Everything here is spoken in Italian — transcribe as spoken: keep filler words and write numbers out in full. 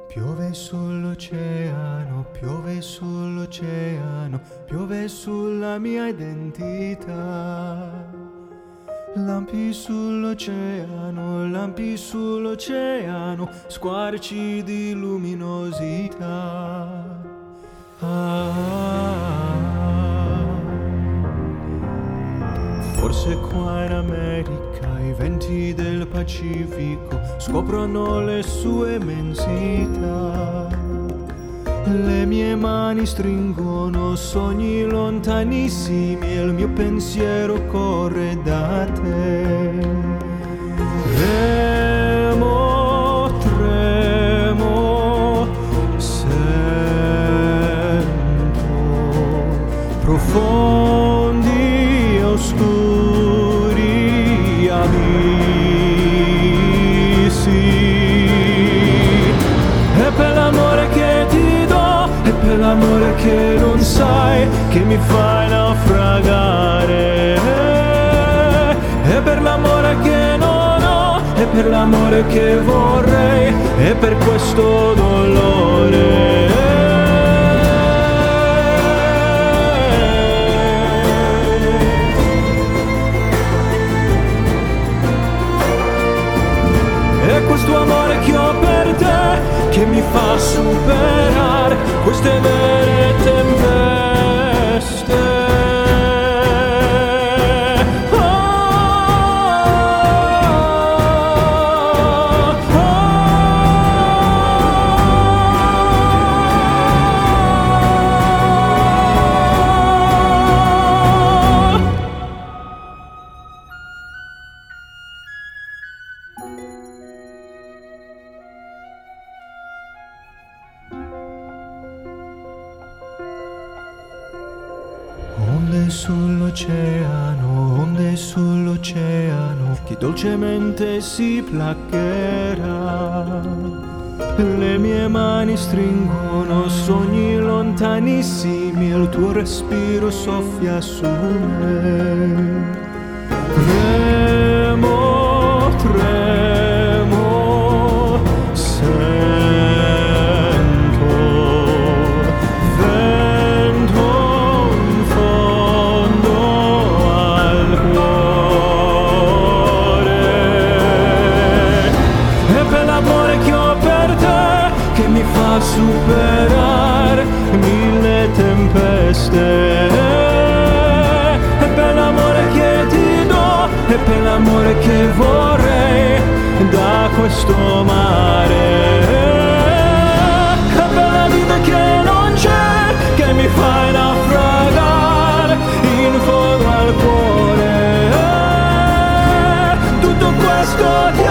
Piove sull'oceano, piove sull'oceano, piove sulla mia identità. Lampi sull'oceano, lampi sull'oceano, squarci di luminosità. Ah, forse qua in America i venti del Pacifico scoprono le sue immensità. Le mie mani stringono sogni lontanissimi e il mio pensiero corre da te. Tremo, tremo, sento profondi e oscuri abissi. E per l'amore che ti do, e per l'amore che non sai, che mi fai naufragare. E per l'amore che non ho, e per l'amore che vorrei, e per questo dolore. E questo amore che ho per te, che mi fa superare queste vere tempeste. Oh, oh, onde sull'oceano, onde sull'oceano, che dolcemente si placcherà. Le mie mani stringono sogni lontanissimi e il tuo respiro soffia su me. Tremo, tremo, sento vento in fondo al cuore. E per l'amore che ho per te, che mi fa superare mille tempeste. E per l'amore che ti do, e per l'amore che vorrei da questo mare. E per la vita che non c'è, che mi fai naufragare in fondo al cuore. Tutto questo ti